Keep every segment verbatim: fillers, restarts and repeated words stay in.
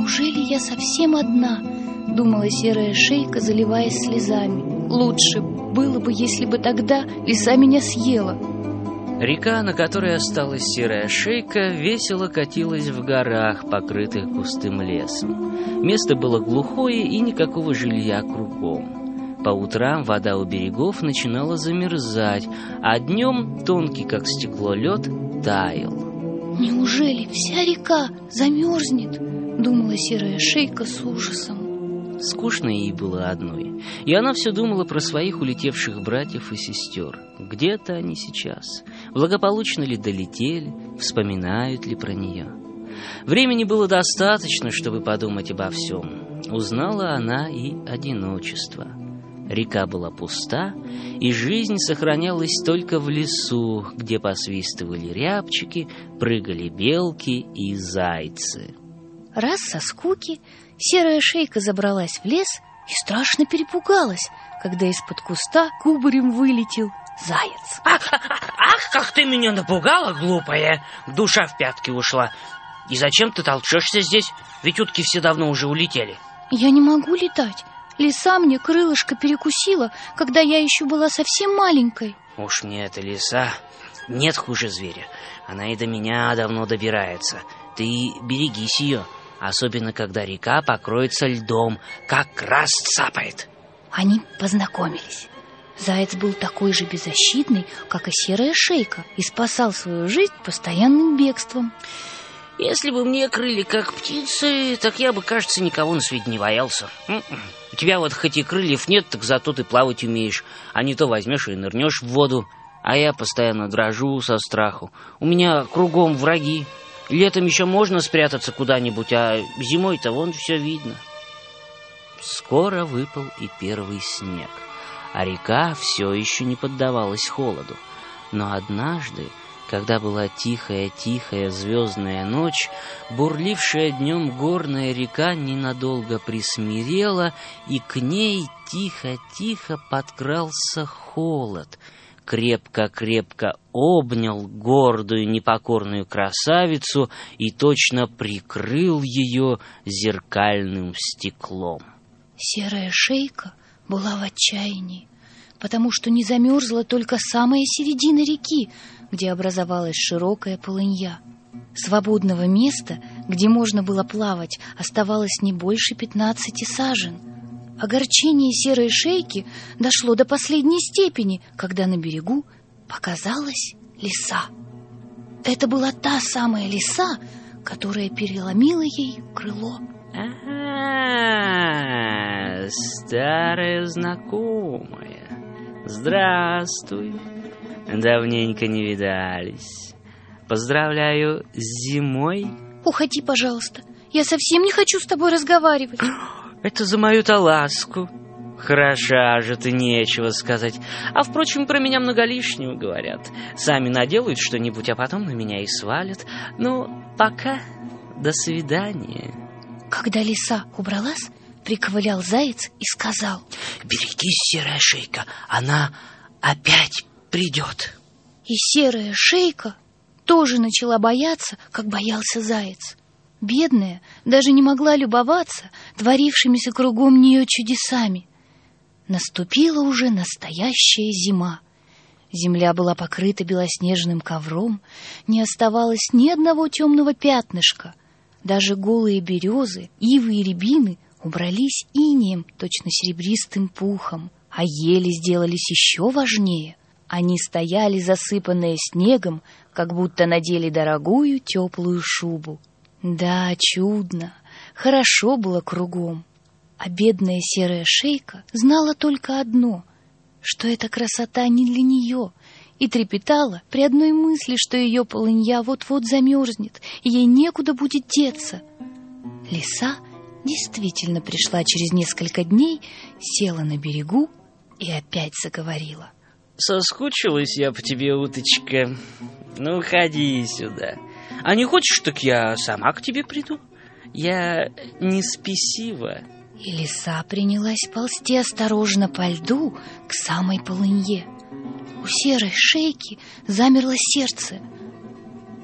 неужели я совсем одна? Думала серая шейка, заливаясь слезами. Лучше было бы, если бы тогда лиса меня съела. Река, на которой осталась серая шейка, весело катилась в горах, покрытых густым лесом. Место было глухое и никакого жилья кругом. По утрам вода у берегов начинала замерзать, а днем тонкий, как стекло, лед таял. Неужели вся река замерзнет? Думала серая шейка с ужасом. Скучно ей было одной, и она все думала про своих улетевших братьев и сестер. Где-то они сейчас, благополучно ли долетели, вспоминают ли про нее. Времени было достаточно, чтобы подумать обо всем. Узнала она и одиночество. Река была пуста, и жизнь сохранялась только в лесу, где посвистывали рябчики, прыгали белки и зайцы. Раз со скуки серая шейка забралась в лес и страшно перепугалась, когда из-под куста кубарем вылетел заяц. Ах, ах, ах, как ты меня напугала, глупая! Душа в пятки ушла. И зачем ты толчешься здесь? Ведь утки все давно уже улетели. Я не могу летать. Лиса мне крылышко перекусила, когда я еще была совсем маленькой. Уж мне эта лиса нет хуже зверя. Она и до меня давно добирается. Ты берегись ее, особенно когда река покроется льдом, как раз цапает. Они познакомились. Заяц был такой же беззащитный, как и серая шейка, и спасал свою жизнь постоянным бегством. Если бы мне крылья как птицы, так я бы, кажется, никого на свете не боялся. У тебя вот хоть и крыльев нет, так зато ты плавать умеешь. А не то возьмешь и нырнешь в воду. А я постоянно дрожу со страху. У меня кругом враги. Летом еще можно спрятаться куда-нибудь, а зимой-то вон все видно. Скоро выпал и первый снег, а река все еще не поддавалась холоду. Но однажды, когда была тихая-тихая звездная ночь, бурлившая днем горная река ненадолго присмирела, и к ней тихо-тихо подкрался холод. Крепко-крепко обнял гордую непокорную красавицу и точно прикрыл ее зеркальным стеклом. Серая шейка была в отчаянии, потому что не замерзла только самая середина реки, где образовалась широкая полынья. Свободного места, где можно было плавать, оставалось не больше пятнадцати сажен. Огорчение серой шейки дошло до последней степени, когда на берегу показалась лиса. Это была та самая лиса, которая переломила ей крыло. Ага, старая знакомая. Здравствуй. Давненько не видались. Поздравляю с зимой. Уходи, пожалуйста. Я совсем не хочу с тобой разговаривать. Это за мою-то ласку. Хороша же ты, нечего сказать. А, впрочем, про меня много лишнего говорят. Сами наделают что-нибудь, а потом на меня и свалят. Ну, пока. До свидания. Когда лиса убралась, приковылял заяц и сказал: берегись, серая шейка, она опять придет. И серая шейка тоже начала бояться, как боялся заяц. Бедная даже не могла любоваться творившимися кругом нее чудесами. Наступила уже настоящая зима. Земля была покрыта белоснежным ковром, не оставалось ни одного темного пятнышка. Даже голые березы, ивы и рябины убрались инеем, точно серебристым пухом, а ели сделались еще важнее. Они стояли, засыпанные снегом, как будто надели дорогую теплую шубу. Да, чудно, хорошо было кругом. А бедная серая шейка знала только одно, что эта красота не для нее, и трепетала при одной мысли, что ее полынья вот-вот замерзнет, и ей некуда будет деться. Лиса действительно пришла через несколько дней, села на берегу и опять заговорила. Соскучилась я по тебе, уточка. Ну, ходи сюда. А не хочешь, так я сама к тебе приду? Я не спесива. И лиса принялась ползти осторожно по льду к самой полынье. У серой шейки замерло сердце.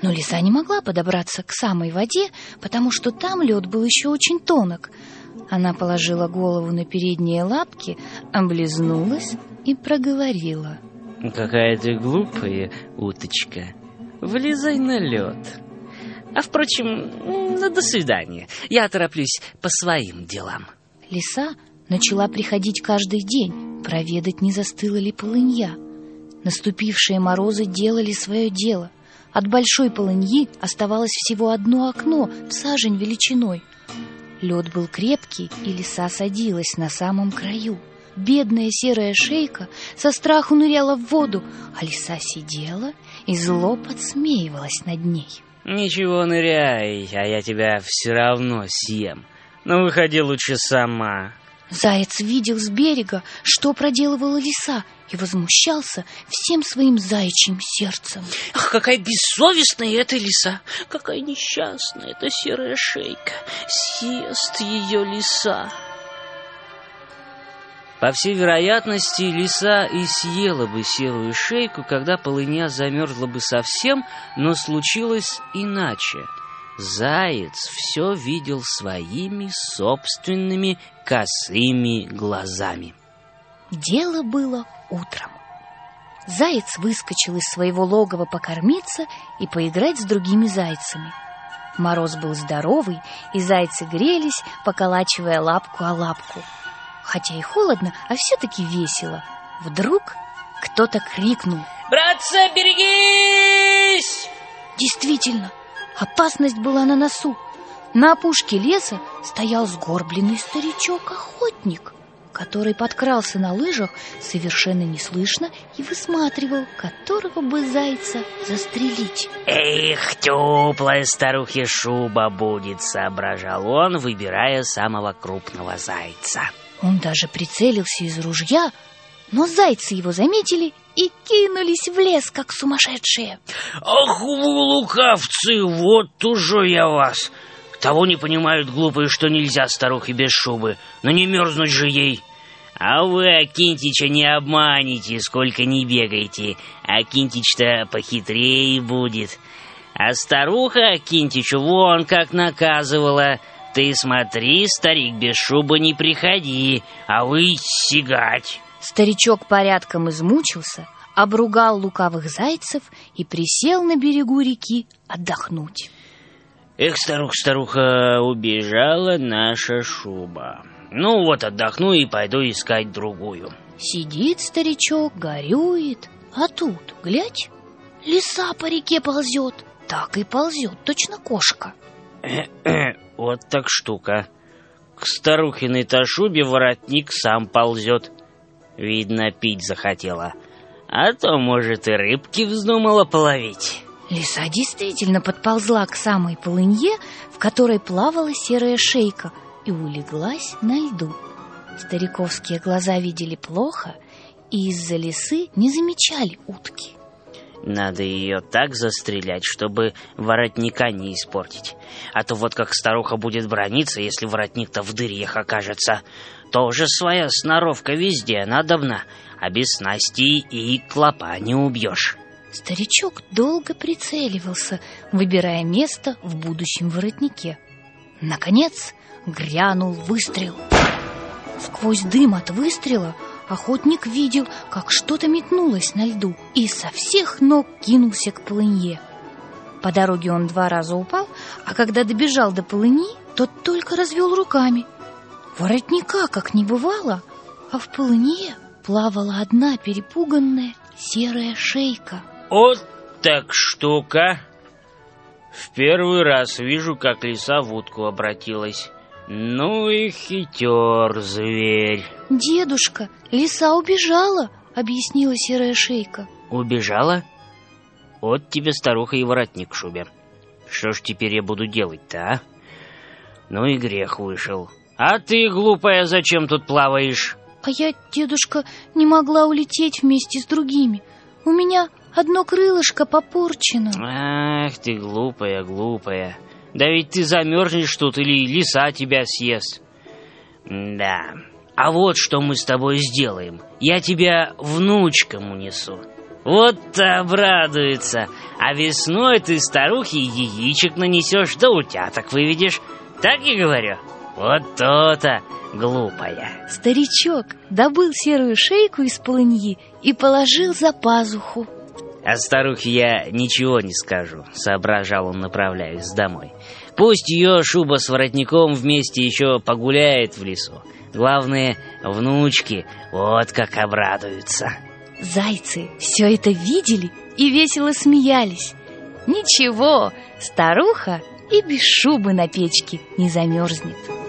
Но лиса не могла подобраться к самой воде, потому что там лед был еще очень тонок. Она положила голову на передние лапки, облизнулась и проговорила: «Какая ты глупая уточка. Влезай на лед. А, впрочем, ну, до свидания. Я тороплюсь по своим делам». Лиса начала приходить каждый день, проведать, не застыла ли полынья. Наступившие морозы делали свое дело. От большой полыньи оставалось всего одно окно в сажень величиной. Лед был крепкий, и лиса садилась на самом краю. Бедная серая шейка со страху ныряла в воду, а лиса сидела и зло подсмеивалась над ней. «Ничего, ныряй, а я тебя все равно съем. Но выходи лучше сама». Заяц видел с берега, что проделывала лиса, и возмущался всем своим заячьим сердцем. Ах, какая бессовестная эта лиса! Какая несчастная эта серая шейка! Съест ее лиса! По всей вероятности, лиса и съела бы серую шейку, когда полынья замерзла бы совсем, но случилось иначе. Заяц все видел своими собственными косыми глазами. Дело было утром. Заяц выскочил из своего логова покормиться и поиграть с другими зайцами. Мороз был здоровый, и зайцы грелись, поколачивая лапку о лапку. Хотя и холодно, а все-таки весело. Вдруг кто-то крикнул: «Братцы, берегись!» Действительно, опасность была на носу. На опушке леса стоял сгорбленный старичок-охотник, который подкрался на лыжах совершенно неслышно и высматривал, которого бы зайца застрелить. «Эх, теплая старухе шуба будет», — соображал он, выбирая самого крупного зайца. Он даже прицелился из ружья, но зайцы его заметили и кинулись в лес, как сумасшедшие. «Ах вы, лукавцы, вот уже я вас! Того не понимают глупые, что нельзя старухе без шубы, но не мерзнуть же ей. А вы Акинтича не обманете, сколько не бегайте. Акинтич-то похитрее будет. А старуха Акинтичу вон как наказывала: ты смотри, старик, без шубы не приходи, а вы сигать». Старичок порядком измучился, обругал лукавых зайцев и присел на берегу реки отдохнуть. «Эх, старуха-старуха, убежала наша шуба. Ну вот отдохну и пойду искать другую». Сидит старичок, горюет, а тут, глядь, лиса по реке ползет. Так и ползет, точно кошка. Вот так штука. К старухиной-то шубе воротник сам ползет. Видно, пить захотела. А то, может, и рыбки вздумала половить. Лиса действительно подползла к самой полынье, в которой плавала серая шейка, и улеглась на льду. Стариковские глаза видели плохо, и из-за лисы не замечали утки. Надо ее так застрелять, чтобы воротника не испортить. А то вот как старуха будет браниться, если воротник-то в дырьях окажется. Тоже своя сноровка везде надобна, а без снасти и клопа не убьешь. Старичок долго прицеливался, выбирая место в будущем воротнике. Наконец грянул выстрел. Сквозь дым от выстрела охотник видел, как что-то метнулось на льду, и со всех ног кинулся к полынье. По дороге он два раза упал, а когда добежал до полыни, тот только развел руками. Воротника как не бывало, а в полыне плавала одна перепуганная серая шейка. Вот так штука. В первый раз вижу, как лиса в утку обратилась. Ну и хитер зверь. Дедушка, лиса убежала, объяснила серая шейка. Убежала? Вот тебе старуха и воротник в шубе. Что ж теперь я буду делать-то, а? Ну и грех вышел. А ты, глупая, зачем тут плаваешь? А я, дедушка, не могла улететь вместе с другими. У меня одно крылышко попорчено. Ах ты, глупая, глупая. Да ведь ты замерзнешь тут, или лиса тебя съест. Да. А вот что мы с тобой сделаем. Я тебя внучкам унесу. Вот-то обрадуется. А весной ты старухе яичек нанесешь, да утяток выведешь. Так я говорю? Вот то-то, глупая. Старичок добыл серую шейку из полыньи и положил за пазуху. О старухе я ничего не скажу, соображал он, направляясь домой. Пусть ее шуба с воротником вместе еще погуляет в лесу. Главное, внучки вот как обрадуются. Зайцы все это видели и весело смеялись. Ничего, старуха и без шубы на печке не замерзнет.